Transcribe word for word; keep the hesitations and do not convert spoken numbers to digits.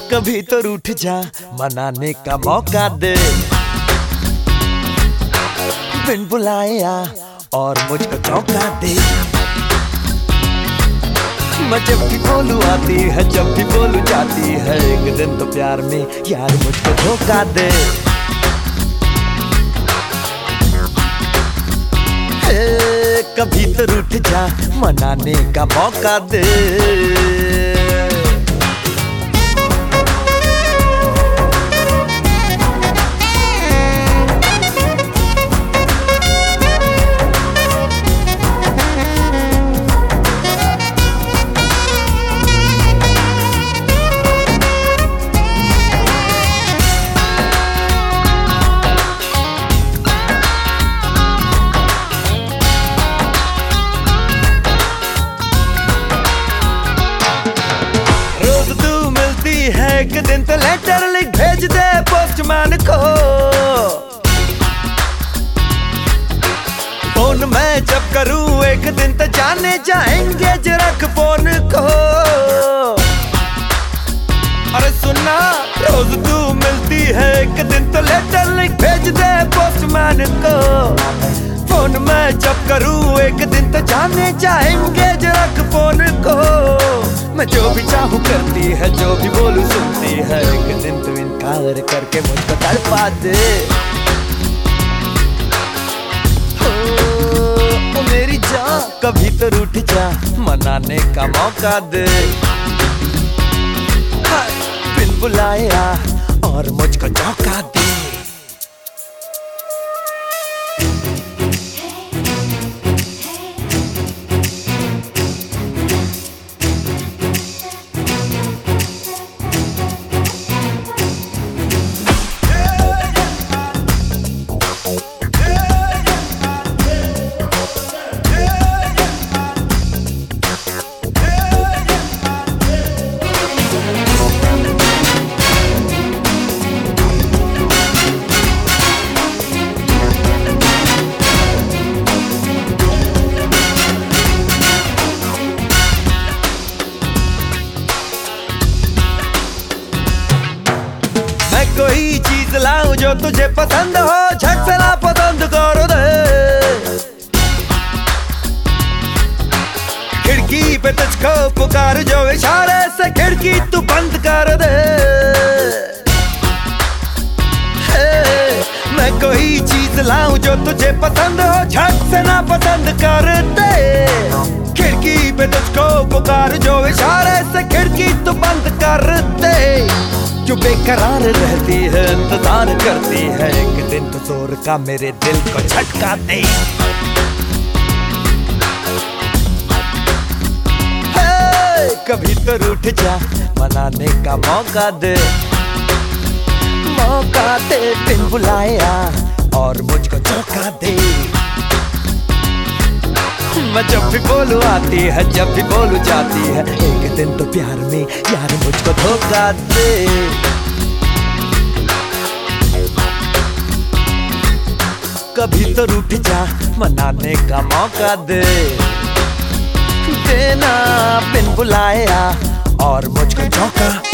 कभी तो रूठ जा, मनाने का मौका दे। बिन बुलाया और मुझको चौंका दे। मैं जब भी बोलूं आती है, जब भी बोलूं जाती है। एक दिन तो प्यार में यार मुझको धोखा दे। हे, कभी तो रूठ जा, मनाने का मौका दे। एक दिन तो लेटर लिख भेज दे पोस्टमैन को। फोन मैं जब करूं एक दिन तो जाने जाएंगे जरक फोन को। अरे सुनना, रोज तू मिलती है, एक दिन तो लेटर लिख भेज दे पोस्टमैन को। फोन मैं जब करूं एक दिन तो जाने जाएंगे जरक फोन को। मैं जो भी चाहूँ करती है, जो भी बोलूं सुनती है। एक दिन तो इनकार करके मुझको तड़पा दे। ओ मेरी जान, कभी तो रूठ जा, मनाने का मौका दे। बिन बुलाया और मुझको चौंका दे। कोई चीज लाऊं जो तुझे पसंद हो, झट से ना पसंद कर दे। खिड़की पे तुझको पुकार जो इशारे से खिड़की तू बंद कर दे। हे, मैं कोई चीज लाऊं जो तुझे पसंद हो, झट से ना पसंद कर दे। खिड़की पे तुझको पुकार जो इशारे से खिड़की तू बंद कर दे। जो बेकरार रहती है, इंतजार करती है। एक दिन तो जोर का मेरे दिल को झटका दे। हे, कभी तो रूठ जा, मनाने का मौका दे। मौका दे, बिन बुलाया और मुझको चौंका दे। मैं जब भी बोलूं आती है, जब भी बोलूं जाती है। एक दिन तो प्यार में यार मुझको धोखा दे। कभी तो रूठ जा, मनाने का मौका दे। देना बिन बुलाया और मुझको चौंका